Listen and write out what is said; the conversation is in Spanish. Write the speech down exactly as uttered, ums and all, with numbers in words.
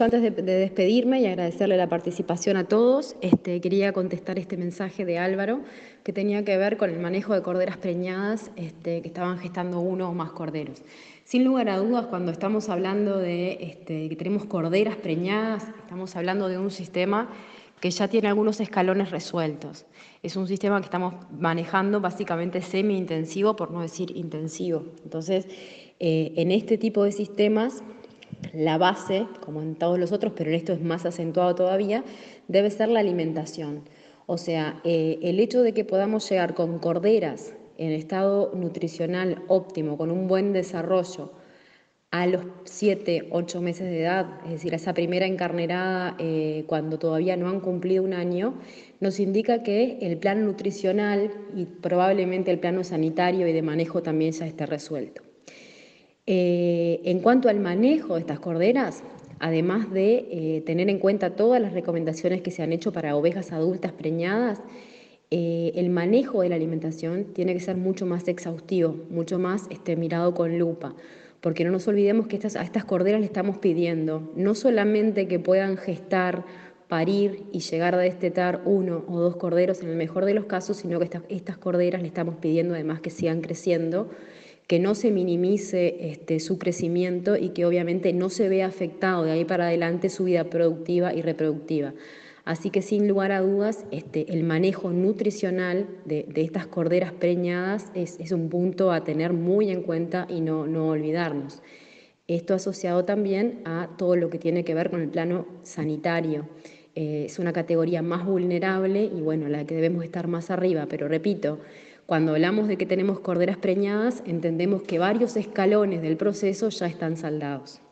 yo antes de, de despedirme y agradecerle la participación a todos, este, quería contestar este mensaje de Álvaro que tenía que ver con el manejo de corderas preñadas este, que estaban gestando uno o más corderos. Sin lugar a dudas, cuando estamos hablando de este, que tenemos corderas preñadas, estamos hablando de un sistema que ya tiene algunos escalones resueltos. Es un sistema que estamos manejando básicamente semi-intensivo, por no decir intensivo. Entonces, eh, en este tipo de sistemas, la base, como en todos los otros, pero en esto es más acentuado todavía, debe ser la alimentación. O sea, eh, el hecho de que podamos llegar con corderas en estado nutricional óptimo, con un buen desarrollo, a los siete, ocho meses de edad, es decir, a esa primera encarnerada eh, cuando todavía no han cumplido un año, nos indica que el plan nutricional y probablemente el plano sanitario y de manejo también ya esté resuelto. Eh, en cuanto al manejo de estas corderas, además de eh, tener en cuenta todas las recomendaciones que se han hecho para ovejas adultas preñadas, eh, el manejo de la alimentación tiene que ser mucho más exhaustivo, mucho más este, mirado con lupa, porque no nos olvidemos que estas, a estas corderas le estamos pidiendo no solamente que puedan gestar, parir y llegar a destetar uno o dos corderos en el mejor de los casos, sino que estas, estas corderas le estamos pidiendo además que sigan creciendo, que no se minimice este, su crecimiento y que obviamente no se vea afectado de ahí para adelante su vida productiva y reproductiva. Así que sin lugar a dudas, este, el manejo nutricional de, de estas corderas preñadas es, es, un punto a tener muy en cuenta y no, no olvidarnos. Esto asociado también a todo lo que tiene que ver con el plano sanitario. Eh, es una categoría más vulnerable y bueno, la que debemos estar más arriba, pero repito, cuando hablamos de que tenemos corderas preñadas, entendemos que varios escalones del proceso ya están saldados.